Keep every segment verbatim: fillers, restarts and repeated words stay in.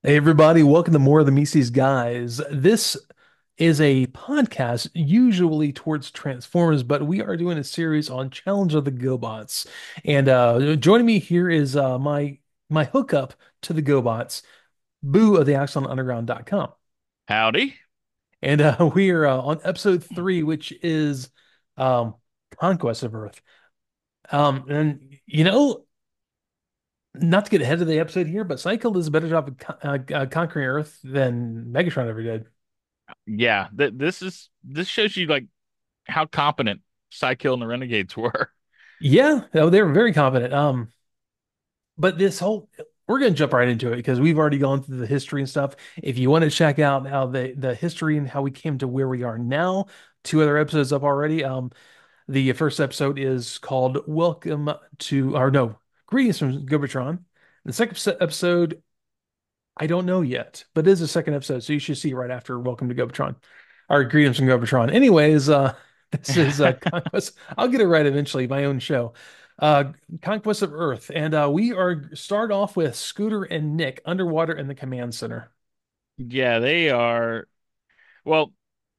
Hey everybody, welcome to More of the Mises Guys. This is a podcast usually towards Transformers, but we are doing a series on Challenge of the GoBots. And uh, joining me here is uh, my my hookup to the GoBots, Boo of the Axon Underground dot com. Howdy. And uh, we are uh, on episode three, which is um, Conquest of Earth. Um, and you know, not to get ahead of the episode here, but Cycle does a better job of con uh, uh, conquering Earth than Megatron ever did. Yeah, th this is this shows you like how competent Psykill and the Renegades were. Yeah, no, they were very confident. Um, but this whole we're gonna jump right into it because we've already gone through the history and stuff. If you want to check out how the the history and how we came to where we are now, two other episodes up already. Um, the first episode is called "Welcome to," or no, "Greetings from Gobatron." The second se- episode, I don't know yet, but it is the second episode, so you should see it right after "Welcome to Gobatron," or "Greetings from Gobatron." Anyways, uh, this is uh, Conquest. I'll get it right eventually. My own show, uh, Conquest of Earth, and uh, we are start off with Scooter and Nick underwater in the command center. Yeah, they are. Well,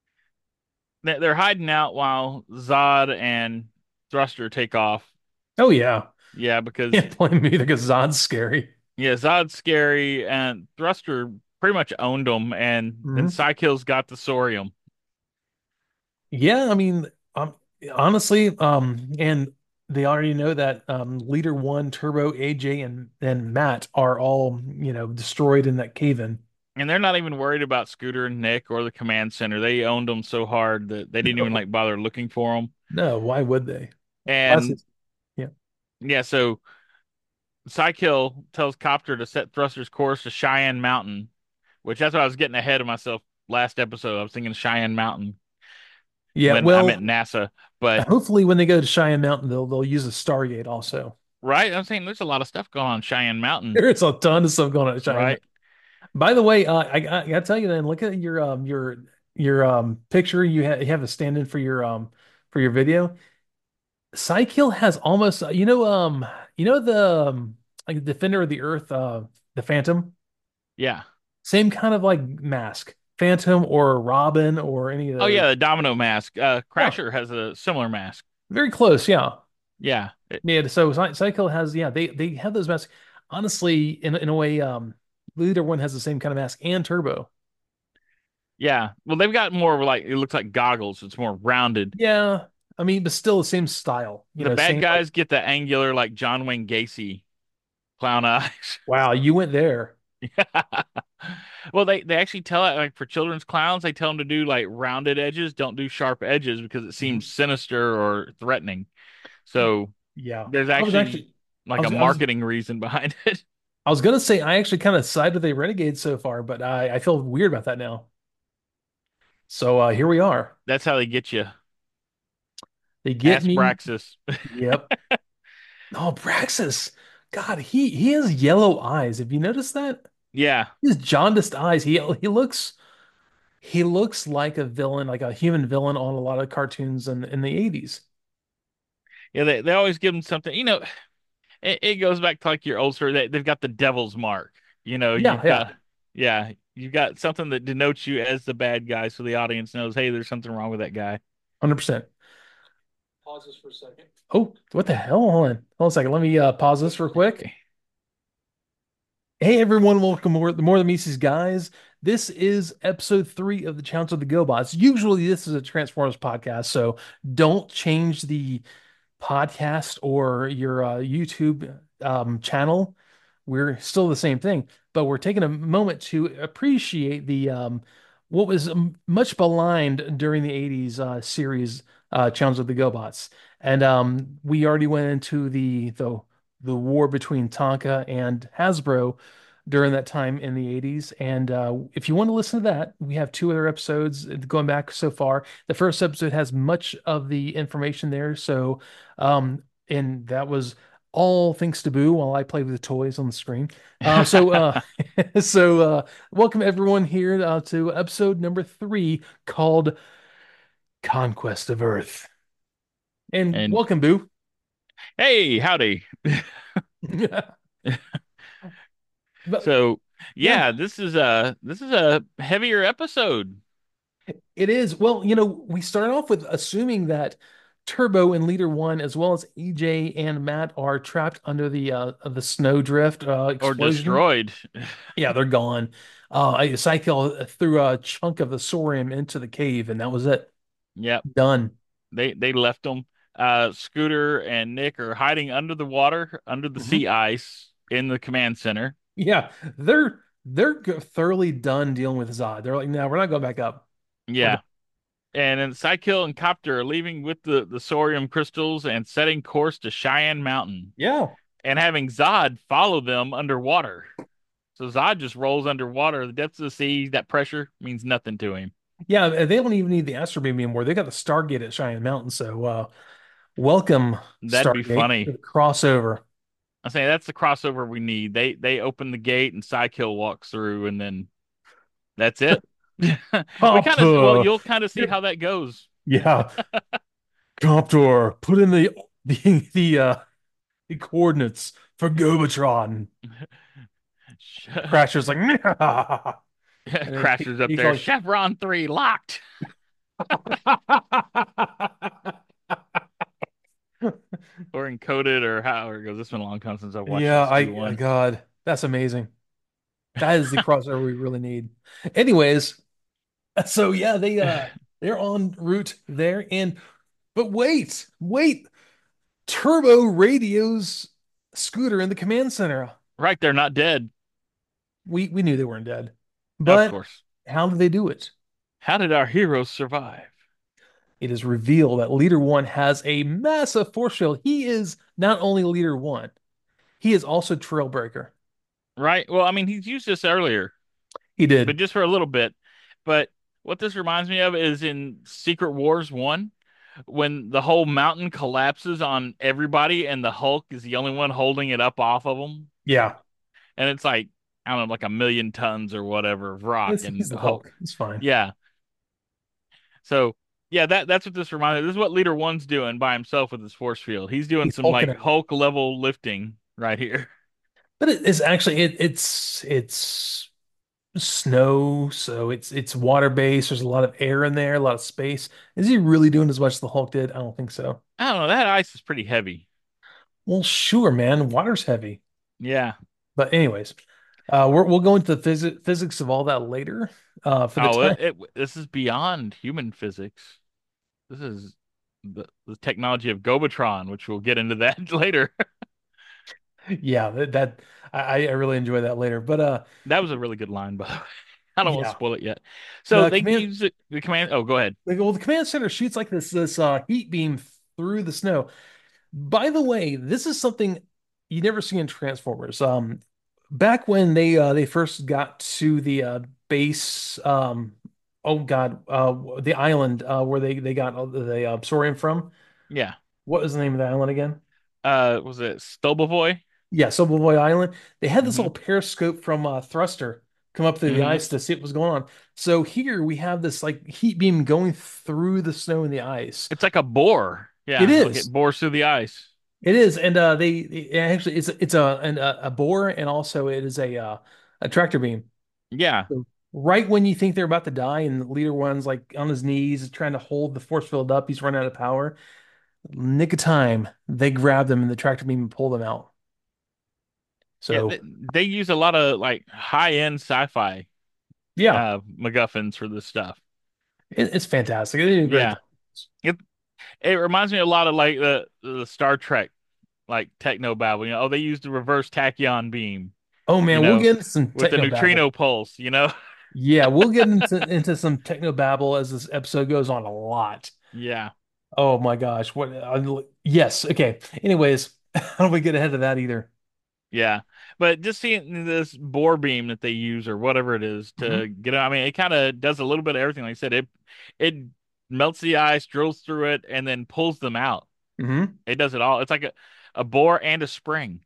they- they're hiding out while Zod and Thruster take off. Oh yeah, Yeah, because can't blame me because Zod's scary. yeah, Zod's scary and Thruster pretty much owned them, and then Mhm. Psykill's got the Sorium. Yeah, I mean, um, honestly, um, and they already know that um, Leader One, Turbo, A J, and and Matt are all you know destroyed in that cave-in. And they're not even worried about Scooter and Nick or the command center. They owned them so hard that they didn't even No, like bother looking for them. no, why would they? Plus, And it's yeah. yeah, so Psykill tells Copter to set Thruster's course to Cheyenne Mountain, which that's what I was getting ahead of myself last episode. I was thinking Cheyenne Mountain Yeah, when I well, meant NASA. But hopefully when they go to Cheyenne Mountain, they'll they'll use a Stargate also. right, I'm saying there's a lot of stuff going on in Cheyenne Mountain, There's a ton of stuff going on at Cheyenne right? Mountain. By the way, uh, I, I gotta tell you, then look at your um your your um picture. You, ha you have a stand-in for your um for your video. Psykill has almost you know um you know the um, like Defender of the Earth, uh the Phantom, Yeah. same kind of like mask, Phantom or Robin or any of Oh those. yeah, the Domino mask. Uh, Yeah, Crasher has a similar mask. very close. Yeah. Yeah, it- Yeah, so Cy- Cycle has yeah, they they have those masks. Honestly, in in a way, um, Leader One has the same kind of mask and Turbo. yeah. Well, they've got more like it looks like goggles. It's more rounded. Yeah, I mean, but still the same style. You The know, bad same like guys get the angular like John Wayne Gacy clown eyes. wow, you went there. Well, they they actually tell it like for children's clowns, they tell them to do like rounded edges, don't do sharp edges because it seems Mhm. sinister or threatening. So Yeah, there's I was actually actually, I like a was I was marketing reason behind it. I was gonna say I actually kind of side with the Renegades so far, but I I feel weird about that now. So uh, here we are. That's how they get you. They get Ask me. Braxis. Yep. Oh, Praxis. God, he he has yellow eyes. Have you noticed that? Yeah. His jaundiced eyes. He he looks. He looks like a villain, like a human villain on a lot of cartoons in in the eighties. Yeah, they, they always give them something. You know, it, it goes back to like your old story. They, they've got the devil's mark. You know, Yeah, you've yeah, got, yeah, you've got something that denotes you as the bad guy so the audience knows, hey, there's something wrong with that guy. one hundred percent. Pause this for a second. Oh, what the hell? Hold on. Hold on a second. Let me uh, pause this real quick. Hey everyone, welcome to More, the More Than Mises guys. This is episode three of the Challenge of the GoBots. Usually this is a Transformers podcast, so don't change the podcast or your uh, YouTube um, channel. We're still the same thing, but we're taking a moment to appreciate the um, what was um, much maligned during the eighties uh, series uh, Challenge of the GoBots. And um, we already went into the the the war between Tonka and Hasbro during that time in the eighties. And uh, if you want to listen to that, we have two other episodes going back so far. The first episode has much of the information there, so um, and that was all thanks to Boo while I played with the toys on the screen. Uh, so, uh, so uh, welcome everyone here uh, to episode number three called Conquest of Earth. And And welcome, Boo. hey, howdy. But So, Yeah, Yeah, this is a this is a heavier episode. it is. Well, you know, we start off with assuming that Turbo and Leader One, as well as E J and Matt, are trapped under the uh the snowdrift uh Or explosion. destroyed. Yeah, they're gone. Uh, I Psycho threw a chunk of the Sorium into the cave, and that was it. Yep, Done. they they left them. Uh, Scooter and Nick are hiding under the water, under the Mhm. sea ice in the command center. Yeah, they're they're g- thoroughly done dealing with Zod. They're like, no, we're not going back up. We're done. Yeah. And then Psykill and Copter are leaving with the, the Sorium crystals and setting course to Cheyenne Mountain Yeah. and having Zod follow them underwater. So Zod just rolls underwater. The depths of the sea, that pressure means nothing to him. Yeah, they don't even need the Astro Beam anymore. They got the Stargate at Cheyenne Mountain. So, uh, welcome, That'd be Stargate, to funny. the crossover. I'm saying that's the crossover we need. They they open the gate and Psykill walks through, and then that's it. We kind of well, Copter. you'll kind of see how that goes. Yeah, Copter. Put in the the the uh the coordinates for Gobatron. Crasher's like, and then he, Crasher's up he there. calls. Chevron three locked. Or encoded or how it goes. It's been a long time since I've watched Yeah, this I Q uh, one. God, that's amazing. That is the crossover we really need. Anyways, so yeah, they uh they're en route there, and but wait, wait, Turbo radios Scooter in the command center. Right, they're not dead. We we knew they weren't dead, Of but course. how did they do it? How did our heroes survive? It is revealed that Leader One has a massive force field. He is not only Leader One, he is also Trailbreaker. Right? Well, I mean, he's used this earlier, He but did. just for a little bit. But what this reminds me of is in Secret Wars one, when the whole mountain collapses on everybody and the Hulk is the only one holding it up off of them. Yeah, And it's like, I don't know, like a million tons or whatever of rock. it's, he's And the Hulk, Hulk. It's fine. yeah. So yeah, that that's what this reminded. This is what Leader One's doing by himself with his force field. He's doing He's some hulking like everything. Hulk level lifting right here. But it is actually it, it's it's snow, so it's it's water based. There's a lot of air in there, a lot of space. Is he really doing as much as the Hulk did? I don't think so. I don't know. That ice is pretty heavy. Well, sure, man. Water's heavy. Yeah. But anyways, uh, we're, we'll go into the phys physics of all that later. Uh, for the Oh, time, it, it this is beyond human physics. This is the the technology of Gobatron, which we'll get into that later. yeah, that, that I, I really enjoy that later. But uh, That was a really good line, by the way. I don't want to yeah, spoil it yet. So the they command use it, the command. Oh, go ahead. like, well, the command center shoots like this this uh heat beam through the snow. By the way, this is something you never see in Transformers. Um, back when they uh they first got to the uh base, um, oh God, uh, the island uh where they they got all the, the uh, Saurian from. Yeah. What was the name of the island again? Uh, was it Stubbleboy? Yeah, Silverboy Island. They had this Mm-hmm. little periscope from uh, Thruster come up through the Mm-hmm. ice to see what was going on. So here we have this like heat beam going through the snow and the ice. It's like a bore. It Yeah, like it is. bores through the ice. It is, and uh, they it actually it's it's a an, a a bore, and also it is a uh, a tractor beam. Yeah. So right when you think they're about to die, and the leader one's like on his knees trying to hold the force field up, he's running out of power. Nick of time, they grab them in the tractor beam and pull them out. Yeah, So they, they use a lot of like high-end sci-fi yeah, uh MacGuffins for this stuff. it, it's fantastic. They did a great Yeah. job. It it reminds me a lot of like the the Star Trek like techno babble. You know, oh, they used the reverse tachyon beam, Oh you man, we'll know, get into some with the techno babble. neutrino pulse, you know? Yeah, we'll get into into some techno babble as this episode goes on a lot. Yeah. Oh my gosh, what? Uh, yes, okay. Anyways, how do we get ahead of that either? Yeah. But just seeing this bore beam that they use or whatever it is Hmm. to get I mean, it kind of does a little bit of everything. Like I said, it it melts the ice, drills through it, and then pulls them out. Hmm. It does it all. It's like a, a bore and a spring.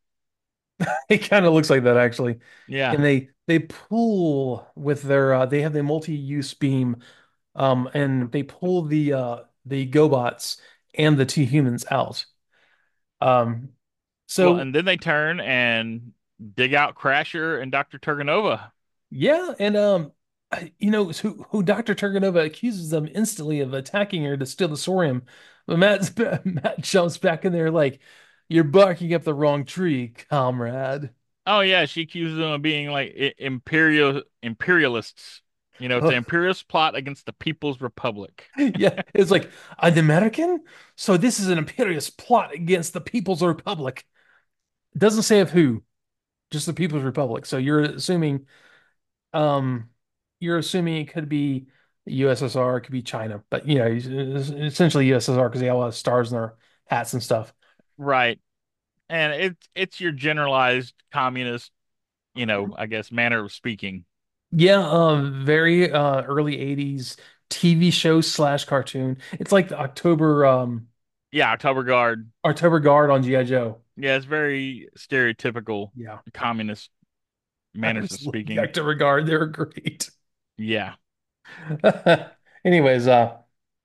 It kind of looks like that actually. Yeah. And they they pull with their uh they have the multi-use beam, um and they pull the uh the GoBots and the two humans out. Um Well, so and then they turn and dig out Crasher and Doctor Turganova. Yeah, and um, I- you know who who doctor Turganova accuses them instantly of attacking her to steal the Sorium. But Matt's, Matt jumps back in there like, "You're barking up the wrong tree, comrade." Oh yeah, she accuses them of being like i- imperial imperialists. You know, it's an imperialist plot against the People's Republic. Yeah, it's like an American. So this is an imperialist plot against the People's Republic. It doesn't say of who, just the People's Republic. So you're assuming, um, you're assuming it could be U S S R, it could be China, but you know, it's essentially U S S R because they all have stars in their hats and stuff. Right. And it's it's your generalized communist, you know, I guess manner of speaking. Yeah, um, very uh early eighties T V show slash cartoon. It's like the October um Yeah, October Guard. October Guard on G I. Joe. Yeah, it's very stereotypical Yeah. communist I manners of just love the speaking. October Guard. They're great. Yeah. Anyways, uh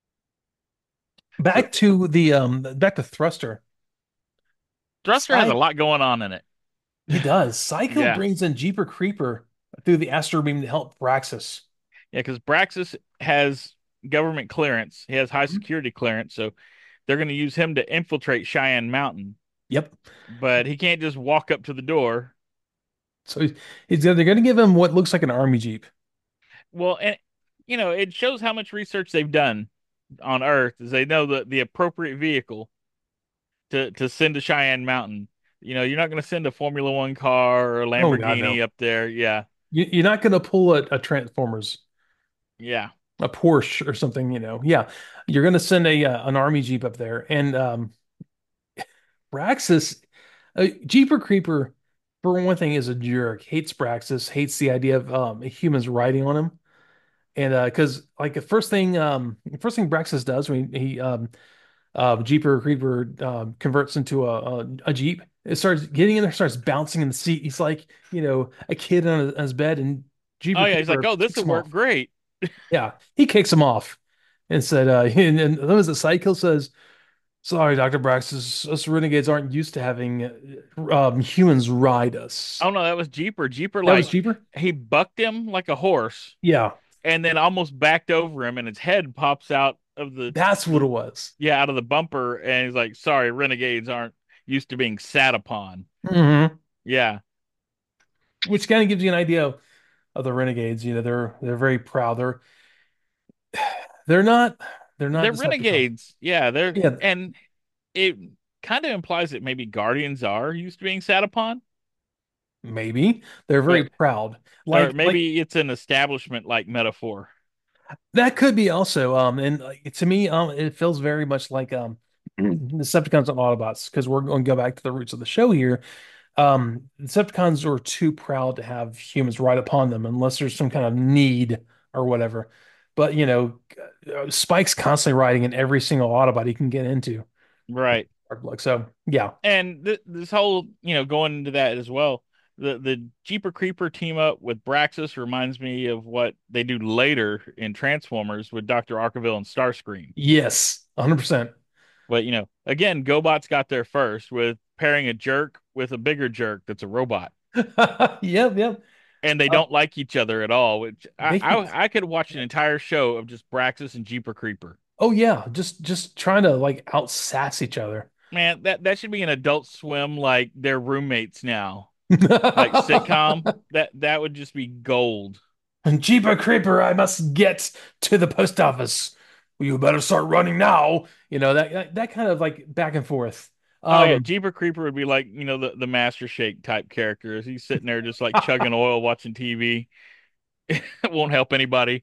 So back to the um back to Thruster. Thruster has a Psych lot going on in it. He does. Psycho Yeah. brings in Jeeper Creeper through the astro beam to help Braxis. Yeah, because Braxis has government clearance. He has high Mhm. security clearance, so they're going to use him to infiltrate Cheyenne Mountain. Yep. But he can't just walk up to the door. So he's, he's they're going to give him what looks like an army jeep. Well, and you know, it shows how much research they've done on Earth, is they know the the appropriate vehicle to to send to Cheyenne Mountain. You know, you're not going to send a Formula One car or a Oh God, Lamborghini no. up there. Yeah, You, you're not going to pull a, a Transformers, yeah. a Porsche or something, you know. Yeah. You're going to send a uh, an army jeep up there. And um Braxis, uh, Jeeper Creeper, for one thing, is a jerk. Hates Braxis, hates the idea of um humans riding on him. And uh, because like the first thing, um, the first thing Braxis does when he, he um, uh, Jeeper Creeper um, converts into a, a a Jeep, it starts getting in there, starts bouncing in the seat. He's like, you know, a kid on his, on his bed, and Oh Jeeper yeah, he's like, Creeper oh, this kicks will him work off. great. Yeah, he kicks him off and said, uh, and, and then was the Psycho says, "Sorry, Doctor Braxis, us renegades aren't used to having uh, um, humans ride us." Oh no, that was Jeeper. Jeeper That was like Jeeper. he bucked him like a horse Yeah, and then almost backed over him, and his head pops out of the that's what it was. yeah out of the bumper, and he's like, sorry, renegades aren't used to being sat upon. Hmm. Yeah, Which kind of gives you an idea of the renegades. You know, they're they're very proud. They're they're not they're not they're Decepticons. renegades. Yeah, they're Yeah, and it kind of implies that maybe guardians are used to being sat upon, maybe they're very but proud. or Like like maybe it's an establishment like metaphor. that could be also um and like, to me um it feels very much like um Decepticons and Autobots because we're going to go back to the roots of the show here. Um, Decepticons are too proud to have humans ride upon them unless there's some kind of need or whatever. But you know, uh, Spike's constantly riding in every single Autobot he can get into. Right. Hard luck. So yeah. And th this whole, you know, going into that as well, the the Jeeper Creeper team up with Braxis reminds me of what they do later in Transformers with Doctor Arkeville and Starscream. Yes, one hundred percent. But, you know, again, GoBots got there first with pairing a jerk with a bigger jerk that's a robot. Yep, yep. And they Uh, don't like each other at all, which I they can, I, I could watch an entire show of just Braxis and Jeeper Creeper. oh yeah, just just trying to like out sass each other. Man, that that should be an Adult Swim like they're roommates now. Like sitcom. That that would just be gold. Jeeper Creeper, I must get to the post office. Well, you better start running now. You know, that, that that kind of like back and forth. Oh yeah, Um Jeeper Creeper would be like, you know, the, the Master Shake type characters. He's sitting there just like chugging oil, watching T V. It won't help anybody.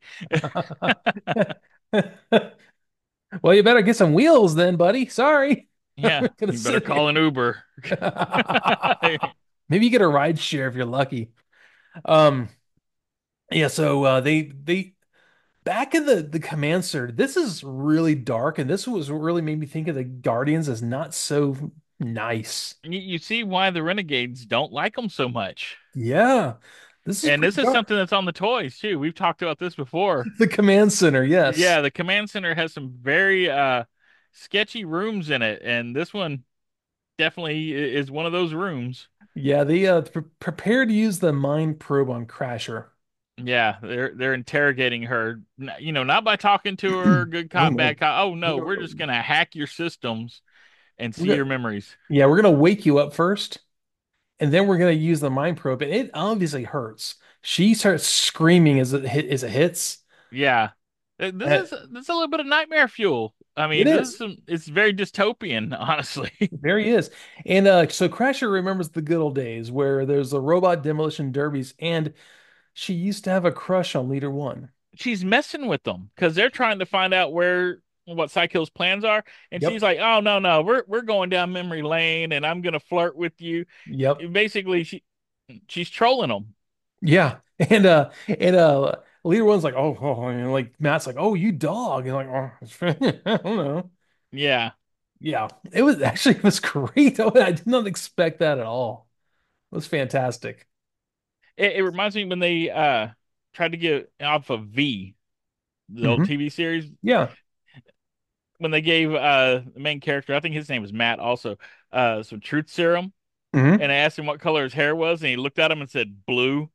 Well, you better get some wheels then, buddy. Sorry. Yeah, I'm gonna you better sit call an Uber. here. Maybe you get a ride share if you're lucky. Um, yeah, so uh they they back in the the command center, this is really dark, and this was what really made me think of the Guardians as not so nice. You, you see why the Renegades don't like them so much. Yeah, this is And pretty this is dark. something that's on the toys too. We've talked about this before. The command center, yes. Yeah, the command center has some very uh sketchy rooms in it, and this one definitely i- is one of those rooms. Yeah, they uh pre prepare to use the mind probe on Crasher. Yeah, they're they're interrogating her, n- you know, not by talking to her, good No, cop, no. bad cop. Oh no, We're we're just gonna hack your systems and see gonna, your memories. yeah, we're gonna wake you up first, and then we're gonna use the mind probe, and it obviously hurts. She starts screaming as it hit as it hits. Yeah. Uh, This Uh, is this is a little bit of nightmare fuel. I It mean, this is is. some, it's very dystopian, honestly. There he is. And uh, so Crasher remembers the good old days where there's a robot demolition derbies, and she used to have a crush on Leader One. She's messing with them because they're trying to find out where what Psycho's plans are, and she's Yep. like, "Oh no, no, we're we're going down memory lane, and I'm gonna flirt with you." Yep. Basically, she she's trolling them. Yeah. And uh and uh Leader One's like, oh, oh, and like Matt's like, oh, you dog. And like, oh, I don't know. Yeah, Yeah. It was actually it was great. I did not expect that at all. It was fantastic. it, it reminds me when they uh tried to get off of V, the old Hmm. T V series, Yeah. when they gave uh the main character, I think his name was Matt, also uh some truth serum, Hmm. and I asked him what color his hair was, and he looked at him and said blue.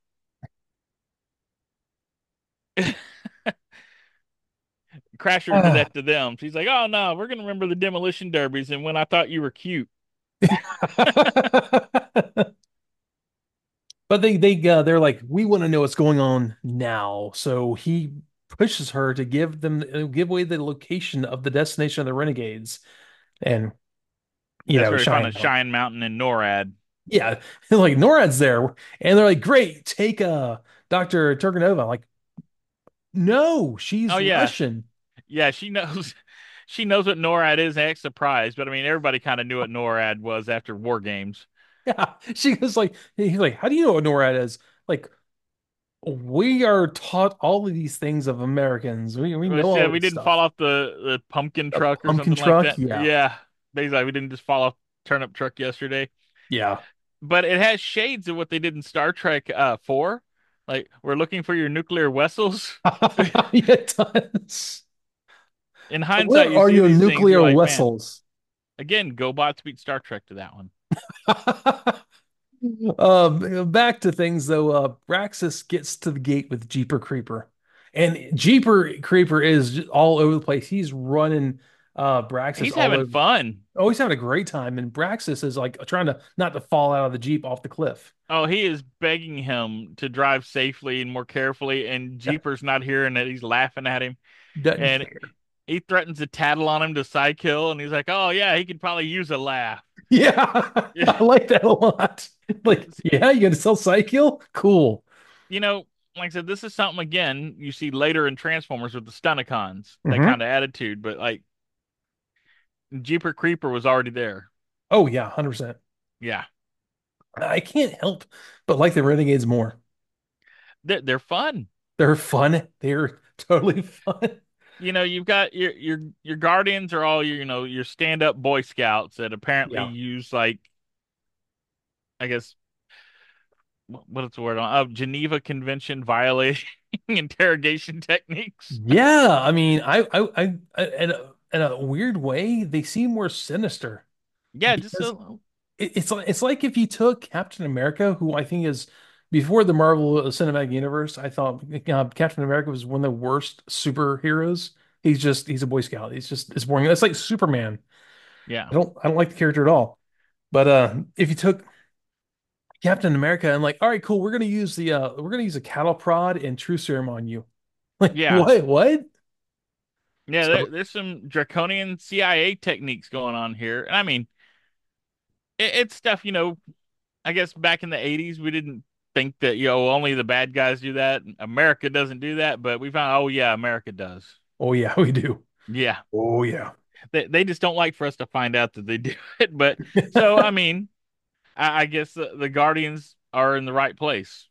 Crasher did Ah. that to them. She's like, "Oh no, we're gonna remember the demolition derbies and when I thought you were cute." But they they uh, they're like, we want to know what's going on now. So he pushes her to give them uh, give away the location of the destination of the Renegades, and you That's know, where we found a Cheyenne. Cheyenne Mountain in NORAD. Yeah, like NORAD's there, and they're like, great, take uh doctor Turganova. Like, no, Oh she's yeah, Russian. yeah, she knows. She knows what NORAD is. And acts surprised, but I mean, everybody kind of knew what NORAD was after War Games. Yeah, she was like, he's like, how do you know what NORAD is? Like, we are taught all of these things of Americans. We we We know all said we this didn't fall stuff. off the the pumpkin A truck or pumpkin something like truck, that. yeah, Yeah, basically, we didn't just fall off turnip truck yesterday. yeah. But it has shades of what they did in Star Trek uh four. Like, we're looking for your nuclear vessels. Yeah, it does. In hindsight, Where you are see your these things, you're nuclear like, man, vessels? again, GoBots beat Star Trek to that one. Um, back to things though. Uh, Braxis gets to the gate with Jeeper Creeper, and Jeeper Creeper is j- all over the place. He's running uh Braxis He's all having over. fun. Oh, he's having a great time, and Braxis is like trying to not to fall out of the Jeep off the cliff. Oh, he is begging him to drive safely and more carefully, and Jeeper's not hearing it. He's laughing at him, Doesn't and care. he threatens to tattle on him to psykill, and he's like, "Oh yeah, he could probably use a laugh." Yeah, I like that a lot. Like, yeah, you gonna sell Psykill? Cool. You know, like I said, this is something again you see later in Transformers with the Stunticons, that Hmm. kind of attitude. But like Jeeper Creeper was already there. Oh yeah, one hundred percent. Yeah, I can't help but like the Renegades more. they're they're fun. They're fun. They're totally fun. You know, you've got your your your Guardians are all your, you know, your stand up Boy Scouts that apparently Yeah. use like, I guess, what is the word on uh, Geneva Convention violating interrogation techniques. Yeah, I mean, I, I, I, I in a, in a weird way, they seem more sinister Yeah, just because a, it, it's like it's like if you took Captain America, who I think is before the Marvel Cinematic Universe, I thought uh, Captain America was one of the worst superheroes. He's just he's a Boy Scout. He's just it's boring. It's like Superman. yeah, I don't I don't like the character at all. But uh, if you took Captain America and like, all right, cool, we're gonna use the uh, we're gonna use a cattle prod and true serum on you. Like yeah, what? What? yeah. There, So, there's some draconian C I A techniques going on here, and I mean, it, it's stuff. You know, I guess back in the eighties, we didn't think that, you know, only the bad guys do that. America doesn't do that, but we found, oh yeah, America does. oh yeah, we do. Yeah, Oh yeah. they they just don't like for us to find out that they do it. But so I mean, I, I guess the, the Guardians are in the right place.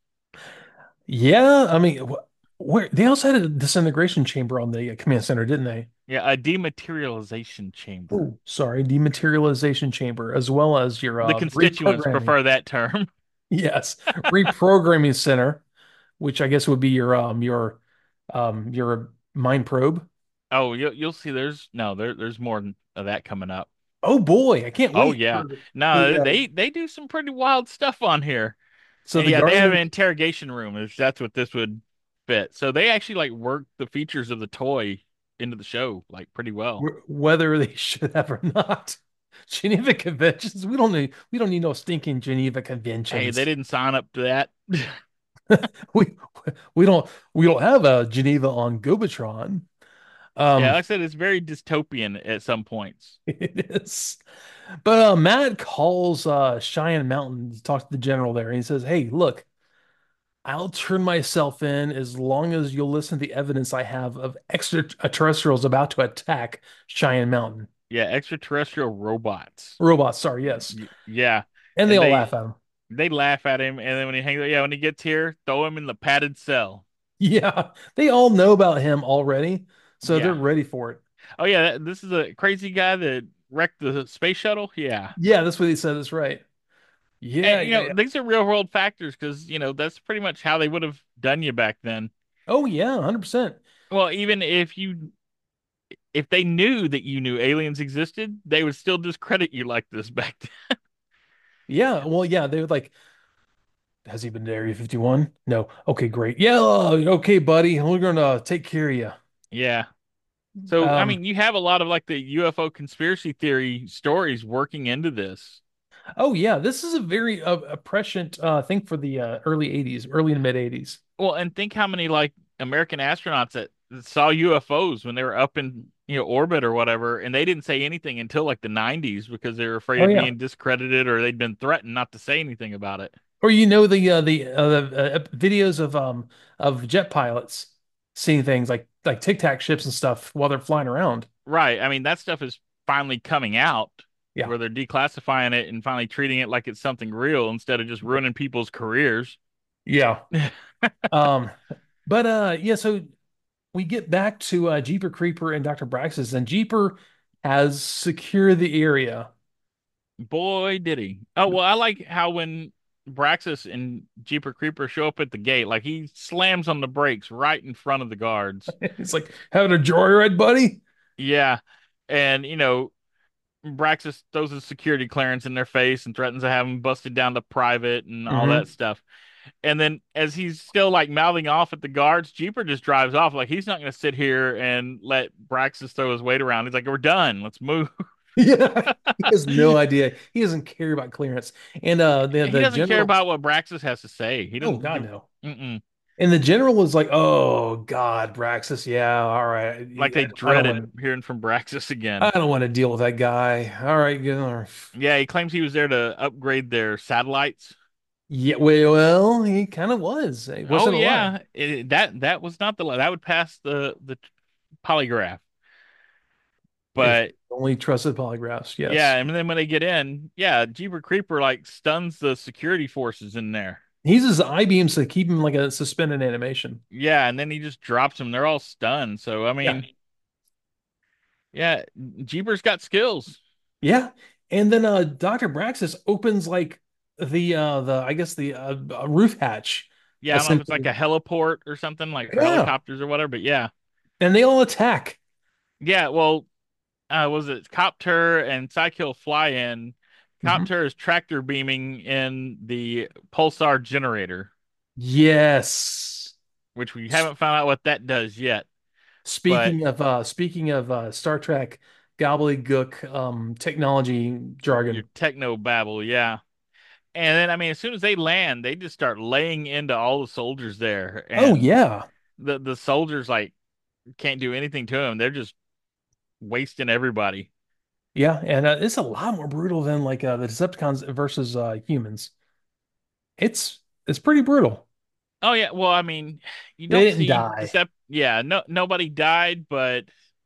Yeah, I mean, wh- where they also had a disintegration chamber on the uh, command center, didn't they? Yeah, a dematerialization chamber. Oh, sorry, dematerialization chamber, as well as your The uh, constituents reprogramming. prefer that term. Yes, reprogramming center, which I guess would be your um your um your mind probe. Oh, you'll you'll see. There's no there there's more of that coming up. Oh boy, I can't Oh wait yeah, for the no, uh, they they do some pretty wild stuff on here. so And the yeah, they have an Guardian. interrogation room. If that's what this would. fit. So they actually like worked the features of the toy into the show like pretty well. Wh- Whether they should have or not. Geneva Conventions. We don't need we don't need no stinking Geneva Hey, they Conventions. didn't sign up to that. We we don't we don't have a Geneva on Gobatron. Yeah, Um, like I said, it's very dystopian at some points. it is. But uh, Matt calls uh, Cheyenne Mountain to talk to the general there, and he says, "Hey, look, I'll turn myself in as long as you'll listen to the evidence I have of extraterrestrials about to attack Cheyenne Mountain. Yeah, extraterrestrial robots. Robots, sorry, yes." Y- Yeah, And they and all laugh they at him. they laugh at him, and then when he hangs, yeah, when he gets here, throw him in the padded cell. Yeah, they all know about him already, so they're Yeah. ready for it. Oh yeah, that, this is a crazy guy that wrecked the space shuttle. Yeah. Yeah, that's what he said. That's right. Yeah, And you yeah, know, yeah. these are real world factors because, you know, that's pretty much how they would have done you back then. Oh, yeah, one hundred percent. Well, even if you if they knew that you knew aliens existed, they would still discredit you like this back then. Yeah, well, yeah, they would like, has he been to Area fifty-one? No. Okay, great. Yeah, okay, buddy. We're gonna take care of you. Yeah. So, I Um, mean, you have a lot of like the U F O conspiracy theory stories working into this. oh yeah, this is a very uh, a prescient uh thing for the uh, early eighties, early to mid eighties. Well, and think how many like American astronauts that, that saw U F Os when they were up in, you know, orbit or whatever, and they didn't say anything until like the nineties because they were afraid Oh of yeah. being discredited or they'd been threatened not to say anything about it. Or you know the uh, the uh, the uh, videos of um of jet pilots seeing things like like Tic Tac ships and stuff while they're flying around. Right. I mean, that stuff is finally coming out Yeah. where they're declassifying it and finally treating it like it's something real instead of just ruining people's careers. Yeah. Um, but uh yeah, so we get back to uh Jeeper Creeper and doctor Braxis, and Jeeper has secured the area. Boy, did he. Oh, well, I like how when Braxis and Jeeper Creeper show up at the gate, like he slams on the brakes right in front of the guards. It's like having a joyride, buddy. Yeah. And, you know, Braxis throws his security clearance in their face and threatens to have them busted down to private and all that Hmm. stuff. And then as he's still like mouthing off at the guards, Jeeper just drives off. Like he's not going to sit here and let Braxis throw his weight around. He's like, "We're done. Let's move." Yeah. He has no idea. He doesn't care about clearance. And uh the He the doesn't care general, about what Braxis has to say. He oh doesn't God, give. no. Mm-mm. And the general was like, "Oh God, Braxis, yeah, all right. Like they Yeah, I don't want dreaded to. hearing from Braxis I again. don't want to deal with that guy. All right, good. Yeah, he claims he was there to upgrade their satellites. Yeah, well, well, he kind of was. He Oh wasn't a lie. yeah, it, that that was not the that would pass the the polygraph. If But only trusted polygraphs, yeah, yes. and then when they get in, yeah, Jeeper Creeper like stuns the security forces in there. He uses I beams to keep him like a suspended animation. Yeah, and then he just drops them. They're all stunned. So I Yeah. mean, yeah, Jeeper's got skills. Yeah. And then uh doctor Braxis opens like the uh the I guess the uh, uh, roof hatch Yeah, I don't know if it's like essentially. a heliport or something like for Yeah. helicopters or whatever, but yeah. And they all attack. Yeah, well, uh was it Copter and Psykill fly in. Mhm. Copter is tractor beaming in the pulsar generator, Yes. which we S- haven't found out what that does yet. But Speaking of uh speaking of uh Star Trek gobbledygook um technology your jargon. techno babble, yeah. And then I mean as soon as they land, they just start laying into all the soldiers there Oh and yeah. the the soldiers like can't do anything to them. They're just wasting everybody. Yeah, and uh, it's a lot more brutal than like uh, the Decepticons versus uh humans. It's it's pretty brutal. Oh yeah, well I mean, you They don't didn't see die. Decept yeah, no nobody died, but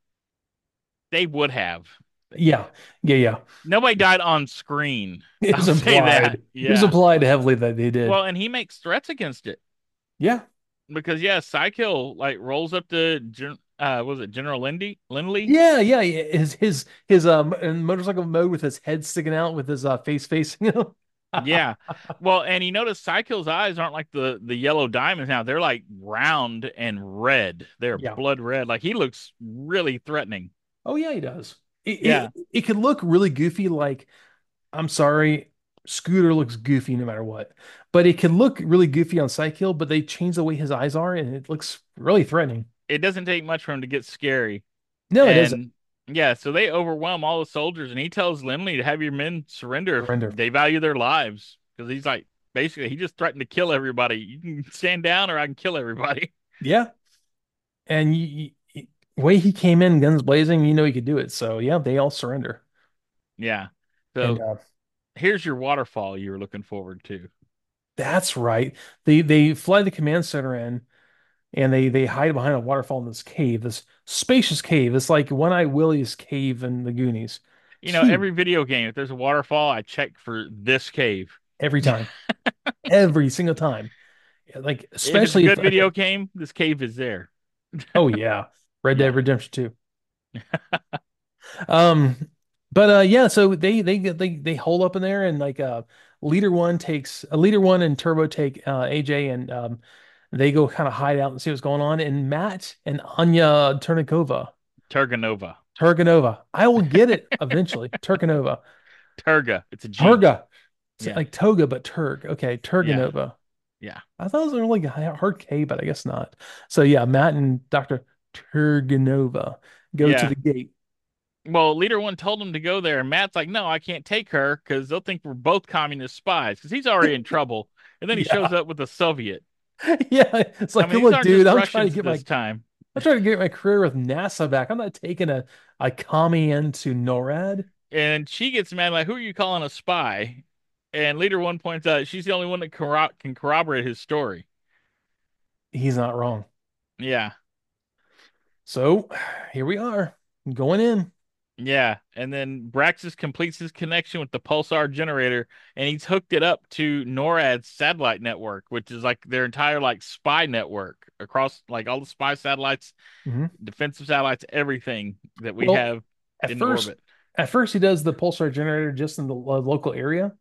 they would have. Yeah, yeah, yeah. Nobody died on screen. It I'll was say that. implied. It was Yeah. implied heavily that they did. Well, and he makes threats against it Yeah, because yeah, Psykill like rolls up to Gen uh was it General Lindy Lindley? yeah, yeah. yeah. His his his um in motorcycle mode with his head sticking out with his uh face facing him. Yeah. Well, and you notice Psykill's eyes aren't like the the yellow diamonds now. They're like round and red. They're Yeah. blood red. Like he looks really threatening. Oh yeah, he does. It, Yeah. it it could look really goofy. Like I'm sorry. Scooter looks goofy no matter what. But it can look really goofy on Psykill, but they change the way his eyes are, and it looks really threatening. It doesn't take much for him to get scary. No, it doesn't. And yeah, so they overwhelm all the soldiers, and he tells Lindley to have your men surrender if Surrender. they value their lives. Because he's like, basically, he just threatened to kill everybody. You can stand down, or I can kill everybody. Yeah. And you, you, way he came in, guns blazing, you know he could do it. So yeah, they all surrender. Yeah. And So uh, here's your waterfall you were looking forward to. that's right. They they fly the command center in, and they they hide behind a waterfall in this cave, this spacious cave. It's like One Eye Willie's cave in the Goonies. You know, Huge every video game, if there's a waterfall, I check for this cave. every time, every single time. Yeah, like If it's a especially if good like, video game, this cave is there. oh yeah, Red Dead Yeah. Redemption two. Um, but uh, yeah, so they they get they they hole up in there, and like uh, leader one takes uh, leader one and Turbo take uh, A J, and um, they go kind of hide out and see what's going on. And Matt and Anya Turnikova, Turganova. Turganova, I will get it eventually. Turganova, Turga. It's a G. Turga, it's Yeah. like Toga but Turg. Okay, Yeah. Turganova. Yeah. I thought it was a really hard K, but I guess not. So yeah, Matt and Doctor Turganova go to Yeah. the gate. Well, leader one told him to go there, and Matt's like, no, I can't take her because they'll think we're both communist spies because he's already in trouble. And then he shows Yeah. up with a Soviet. Yeah, it's I like, mean, these look, aren't dude, just I'm trying to Russians get my this time. I'm trying to get my career with NASA back. I'm not taking a a commie into NORAD. And she gets mad, like, who are you calling a spy? And leader one points out she's the only one that corro can corroborate his story. He's not wrong. Yeah. So here we are, going in. Yeah, and then Braxis completes his connection with the Pulsar generator, and he's hooked it up to NORAD's satellite network, which is like their entire like spy network across like all the spy satellites, Mhm. defensive satellites, everything that we Well, have at in first, orbit. at first he does the pulsar generator just in the lo- local area.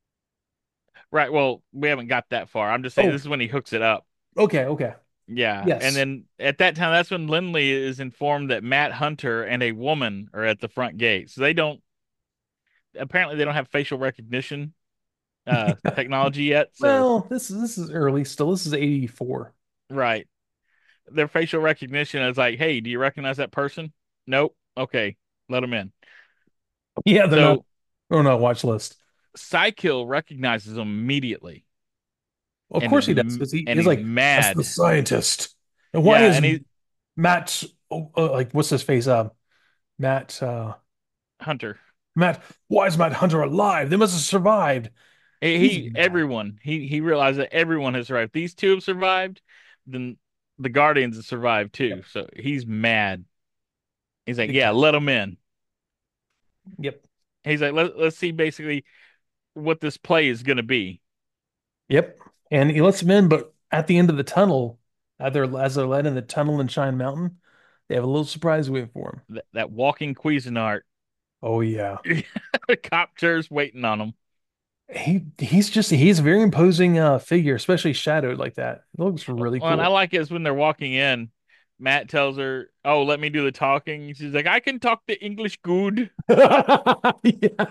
Right. Well, we haven't got that far. I'm just saying Oh, this is when he hooks it up. okay, okay. Yeah, and Yes. then at that time, that's when Lindley is informed that Matt Hunter and a woman are at the front gate. So they don't apparently they don't have facial recognition uh technology yet. So Well, this is this is early still. This is eighty-four. right. Their facial recognition is like, hey, do you recognize that person? Nope. Okay, let them in. Yeah, they're not So on a watch list. Psykill recognizes them immediately, Of and course is he does, m- because he, and he's he's like, that's the mad. scientist. And why Yeah, is and he Matt, oh, uh, like, what's his face? Uh, Matt, uh, Hunter. Matt, why is Matt Hunter alive? They must have survived. He, He's he mad. everyone he he realized that everyone has survived. These two have survived, then the Guardians have survived too. Yep, So he's mad. He's like, big yeah, time. let them in. Yep, He's like, let let's see basically what this play is gonna be. yep. And he lets him in, but at the end of the tunnel, as they're, as they're led in the tunnel in Chine Mountain, they have a little surprise waiting for him. That, that walking Cuisinart, Oh yeah. copters waiting on him. He he's just he's a very imposing uh figure, especially shadowed like that. It looks Well, really and I cool. like is when they're walking in, Matt tells her, "Oh, let me do the talking." She's like, "I can talk the English good." Yeah.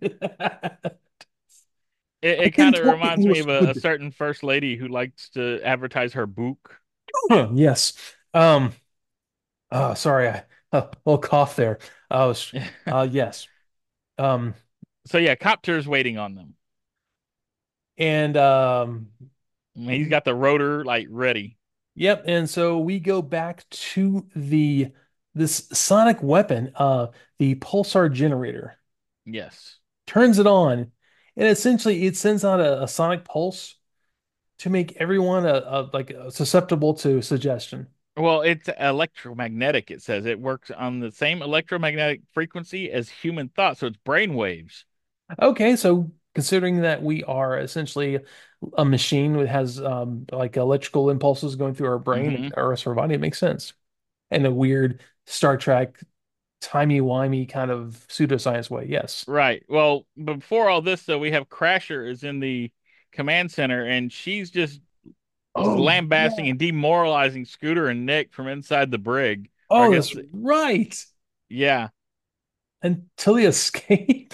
It, I it can kind of talk reminds me English of a, a good. certain first lady who likes to advertise her book. Yes. Um, uh, sorry, I a little cough there. I was uh yes. Um, So yeah, copter's waiting on them. and um He's got the rotor like ready. yep, and so we go back to the this sonic weapon, uh the pulsar generator. Yes. Turns it on, and essentially it sends out a, a sonic pulse to make everyone a, a like uh, susceptible to suggestion. Well, it's electromagnetic, it says. It works on the same electromagnetic frequency as human thought, so it's brain waves. Okay, so considering that we are essentially a machine that has um, like electrical impulses going through our brain and Hmm. our rest of our body, it makes sense. And a weird Star Trek timey-wimey kind of pseudoscience way, yes. Right. Well, before all this, though, we have Crasher is in the command center, and she's just just Oh lambasting yeah. and demoralizing Scooter and Nick from inside the brig. Or I Oh, guess, that's right. yeah, Until they escape.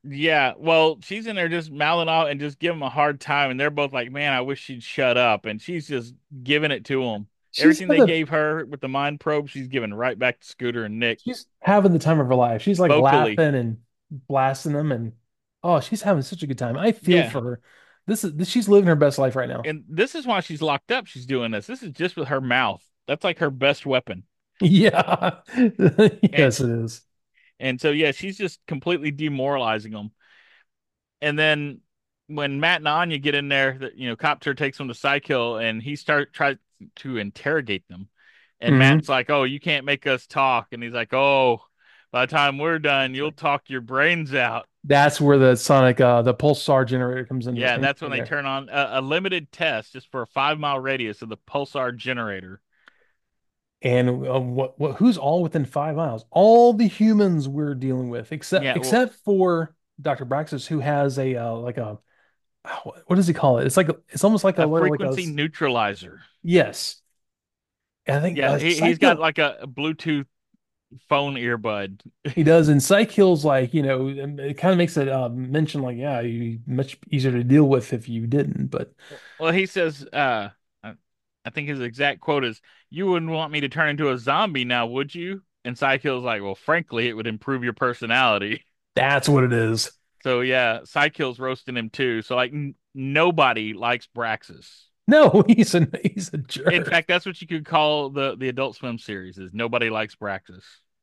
Yeah, well, she's in there just mouthing off and just giving him a hard time, and they're both like, "Man, I wish she'd shut up." And she's just giving it to him. She's Everything they having gave her with the mind probe, she's giving right back to Scooter and Nick she's having the time of her life. She's like vocally. laughing and blasting them, and oh, she's having such a good time. I feel Yeah, for her. This is this, she's living her best life right now. and this is why she's locked up. She's doing this. This is just with her mouth. That's like her best weapon. Yeah. And Yes, it is. and so yeah, she's just completely demoralizing them. And then when Matt and Anya get in there, that you know, Copter takes them to Psykill, and he start tries to interrogate them. And Hmm. Matt's like, "Oh, you can't make us talk." And he's like, "Oh, by the time we're done, you'll talk your brains out." That's where the sonic uh the pulsar generator comes into Yeah, and in, that's when in they there. turn on a, a limited test just for a five mile radius of the pulsar generator. And uh, what what who's all within five miles? All the humans we're dealing with, except Yeah, well, except for doctor Braxis, who has a uh, like a what does he call it? It's like a, it's almost like a a little like a frequency neutralizer. yes. I think Yeah, uh, he he's got Psycho like a, a Bluetooth phone earbud. he does, and Psych Hill's like you know um, it kind of makes it uh, mention like yeah, you much easier to deal with if you didn't, but Well, he says, uh, I I think his exact quote is, "You wouldn't want me to turn into a zombie now, would you?" And Psykill's like, "Well, frankly, it would improve your personality." that's what it is. So yeah, Psykill's roasting him too. So like, n nobody likes Braxis. No, he's a he's a In jerk. fact, that's what you could call the the Adult Swim series: is nobody likes Braxis.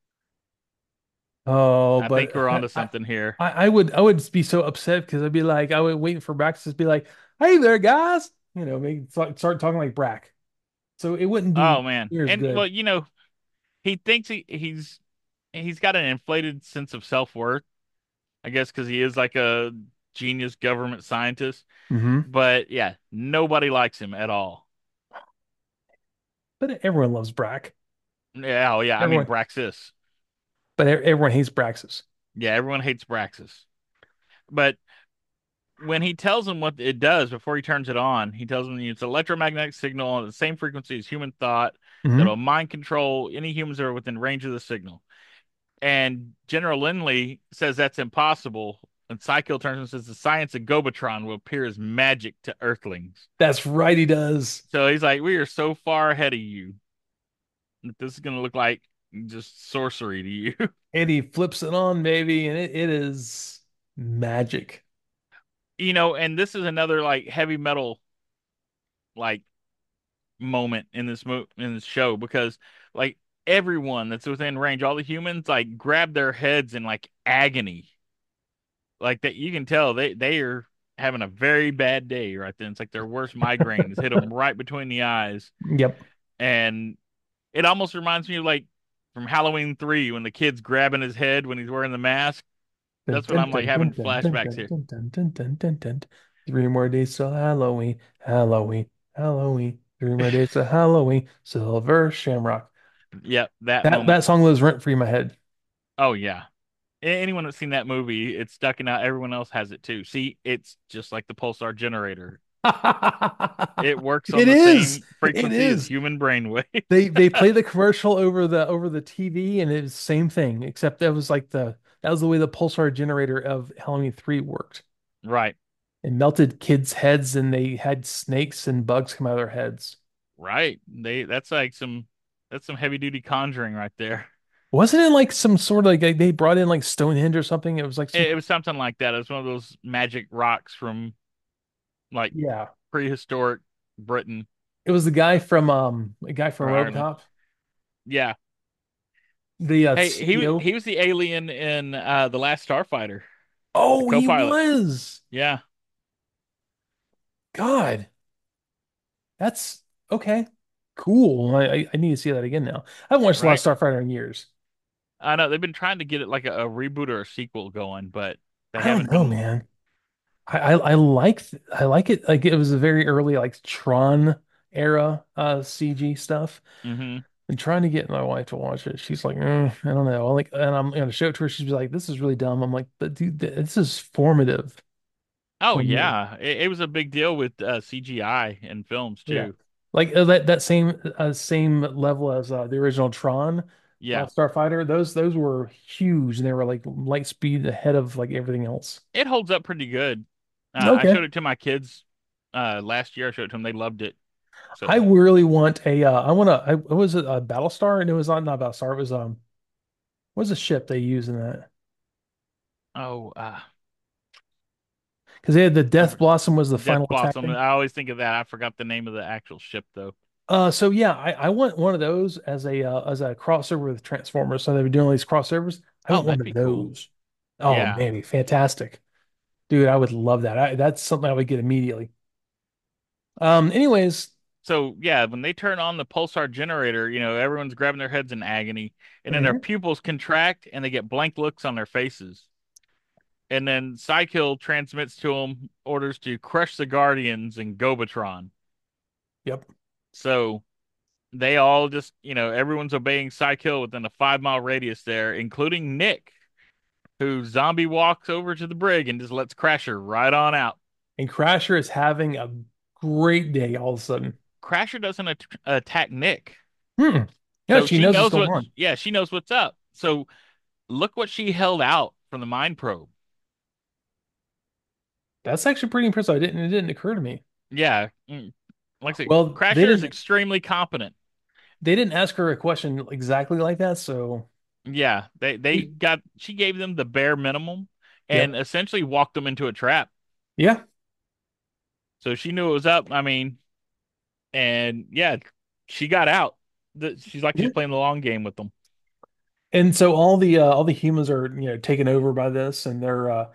Oh, I think but we're onto I, something here. I, I would I would be so upset because I'd be like I would wait for Brax to be like, "Hey there, guys," you know, make start start talking like Brack, so it wouldn't Oh be man, near as and well, good. you know, he thinks he he's he's got an inflated sense of self-worth, I guess, because he is like a genius government scientist. Hmm. But yeah, nobody likes him at all. But everyone loves Brack. Yeah, oh yeah, I mean Everyone, Braxis. but e- everyone hates Braxis. Yeah, everyone hates Braxis. But when he tells him what it does before he turns it on, he tells him it's an electromagnetic signal on the same frequency as human thought Hmm. that'll mind control any humans that are within range of the signal. And General Lindley says that's impossible. And Psycho turns and says the science of Gobatron will appear as magic to Earthlings. That's right, he does. So he's like, we are so far ahead of you that this is going to look like just sorcery to you. And he flips it on, baby, and it, it is magic. You know, and this is another like heavy metal like moment in this mo in this show because like everyone that's within range, all the humans like grab their heads in like agony. Like that you can tell they they are having a very bad day right then. It's like their worst migraine has hit them right between the eyes. Yep. And it almost reminds me of like from Halloween three when the kid's grabbing his head when he's wearing the mask. Dun, That's what dun, I'm like dun, dun, having dun, dun, flashbacks dun, here. dun, dun, dun, dun, dun, dun. Three more days till Halloween, Halloween, Halloween. Three more days till Halloween. Silver Shamrock. Yep, that That moment. that song lives rent free in my head. Oh yeah. Anyone that's seen that movie, it's stuck in out. Everyone else has it too. See, it's just like the pulsar generator. It works on It the is. same It frequency as is. human brainwave. They they play the commercial over the over the T V and it's the same thing, except that was like the that was the way the pulsar generator of Halloween three worked. Right, It melted kids' heads and they had snakes and bugs come out of their heads. right. They that's like some that's some heavy duty conjuring right there. Wasn't it like some sort of like, like they brought in like Stonehenge or something? It was like some It, it was something like that. It was one of those magic rocks from like yeah. prehistoric Britain It was the guy from um a guy from or Ireland. RoboCop, Yeah. the uh, Hey, he was C E O. he was the alien in uh the Last Starfighter, the Oh, he co-pilot. was. Yeah, God, that's okay. Cool. I, I I need to see that again now. I haven't watched a lot of right. Starfighter in years. I know they've been trying to get it like a, a reboot or a sequel going, but they I don't haven't know, been. man. I I, I like I like it. Like it was a very early like Tron era uh C G stuff. Hmm. And trying to get my wife to watch it. She's like, "Mm, I don't know." I'm like, and I'm gonna show it to her. She's like, "This is really dumb." I'm like, "But dude, th- this is formative Oh for me." yeah, it, it was a big deal with uh, C G I in films Yeah, too. like uh, that that same uh, same level as uh, the original Tron. Yeah. uh, Starfighter. Those those were huge, and they were like light speed ahead of like everything else. It holds up pretty good. Uh, I Okay. showed it to my kids uh last year. I showed it to them. They loved it. I So, really want a. Uh, I want to. I what was it a Battlestar? And it was not not Battlestar. It was um. What was the ship they used in that? oh, uh, Because they had the I Death for- Blossom was the Death final attack Blossom. thing. I always think of that. I forgot the name of the actual ship though. Uh, so yeah, I, I want one of those as a uh, as a crossover with Transformers. So they've been doing all these crossovers. I Oh, want one that'd of be cool. those. Oh Yeah. man, it'd be fantastic, dude. I would love that. I, that's something I would get immediately. Um, anyways, So yeah, when they turn on the pulsar generator, you know, everyone's grabbing their heads in agony, and then their mhm. pupils contract and they get blank looks on their faces. And then Psykill transmits to them orders to crush the Guardians and Gobatron. Yep. So they all just, you know, everyone's obeying Psykill within a five mile radius there, including Nick, who zombie walks over to the brig and just lets Crasher right on out. And Crasher is having a great day all of a sudden. Crasher doesn't at attack Nick. Hmm. Yeah, So she she knows what's knows going what, on. yeah, she knows what's up. So look what she held out from the mind probe. That's actually pretty impressive. I didn't it didn't occur to me. Yeah. mm, Like I said, Well, they Crasher is didn't extremely competent. they didn't ask her a question exactly like that, so Yeah. They, they got, she gave them the bare minimum and yep. essentially walked them into a trap. Yeah. So she knew it was up. I mean, and yeah, she got out. The- She's like she's Yeah. playing the long game with them. And so all the uh, all the humans are, you know, taken over by this and they're uh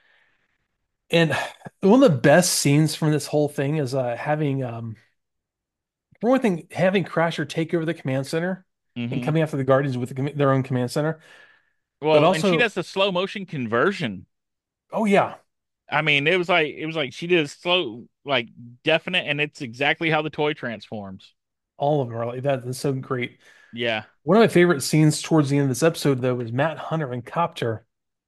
and one of the best scenes from this whole thing is uh having um for one thing having Crasher take over the command center and Hmm. coming after the Guardians with the, com- their own command center. But Well, and she also, does the slow motion conversion. oh yeah, I mean, it was like it was like she did a slow, like definite, and it's exactly how the toy transforms. all of them are like that. That's so great. Yeah. One of my favorite scenes towards the end of this episode, though, was Matt Hunter and Copter,